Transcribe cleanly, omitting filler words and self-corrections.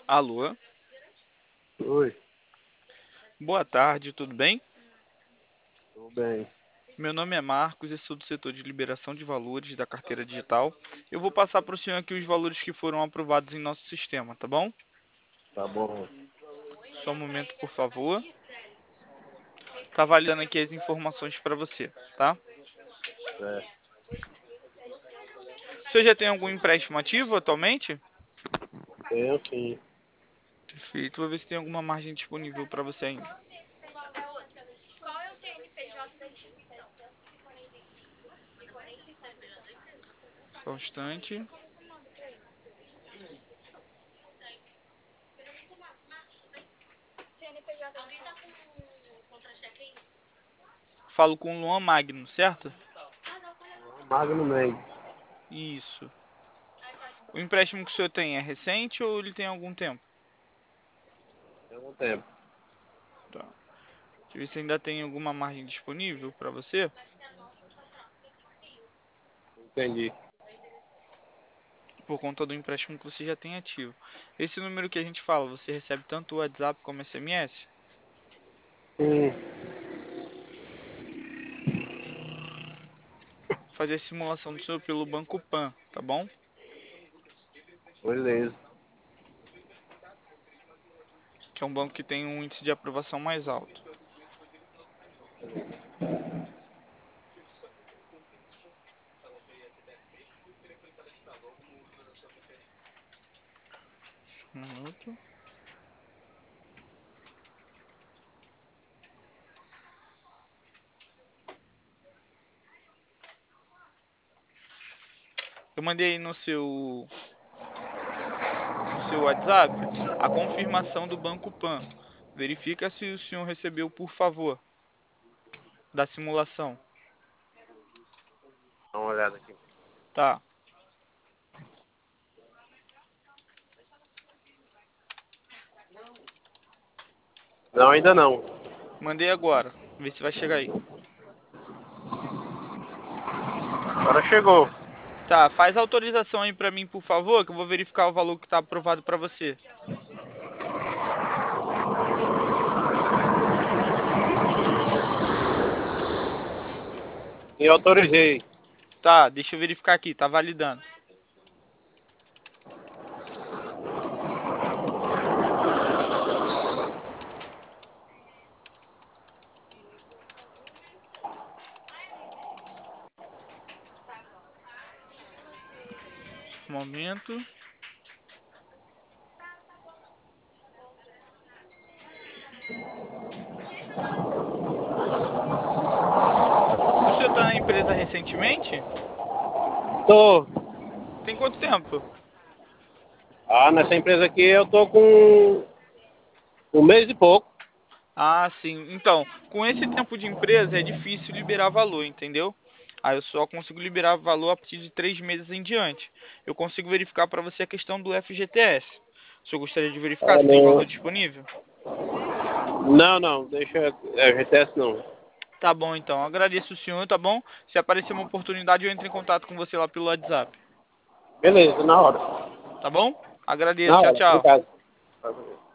Alô, Oi, boa tarde, tudo bem? tudo bem, Meu nome é Marcos e sou do setor de liberação de valores da carteira digital. Eu vou passar para o senhor aqui os valores que foram aprovados em nosso sistema, tá bom? tá bom, Só um momento, por favor. Tá validando aqui as informações para você, tá? certo. O senhor já tem algum empréstimo ativo atualmente? Tenho sim, Perfeito, vou ver se tem alguma margem disponível para você ainda. Só um instante. Falo com o Luan Magno, certo? Magno Mendes, Isso. O empréstimo que o senhor tem é recente ou ele tem algum tempo? tem algum tempo, Tá. Deixa eu ver se ainda tem alguma margem disponível para você. entendi. Por conta do empréstimo que você já tem ativo. Esse número que a gente fala, você recebe tanto o WhatsApp como SMS? Sim, Vou fazer a simulação do seu pelo Banco Pan, tá bom? beleza. Que é um banco que tem um índice de aprovação mais alto. Um minuto. Eu mandei aí no seu WhatsApp a confirmação do Banco Pan. Verifica se o senhor recebeu, por favor, da simulação. Dá uma olhada aqui. Tá. Não, ainda não. Mandei agora. Vê se vai chegar aí. Agora chegou. Tá, faz a autorização aí pra mim, por favor, que eu vou verificar o valor que tá aprovado pra você. E autorizei. Tá, deixa eu verificar aqui, tá validando. Um momento. O senhor tá na empresa recentemente? Tô. Tem quanto tempo? Ah, nessa empresa aqui eu tô com um mês e pouco. Ah, sim. Então, com esse tempo de empresa é difícil liberar valor, entendeu? Aí eu só consigo liberar valor a partir de 3 meses em diante. Eu consigo verificar para você a questão do FGTS. O senhor gostaria de verificar Ah, se tem valor não. disponível? Não, deixa. GTS não. Tá bom, então. Agradeço o senhor, tá bom? Se aparecer uma oportunidade, eu entro em contato com você lá pelo WhatsApp. Beleza, na hora. Tá bom? Agradeço. Na Tchau, hora, tchau. obrigado.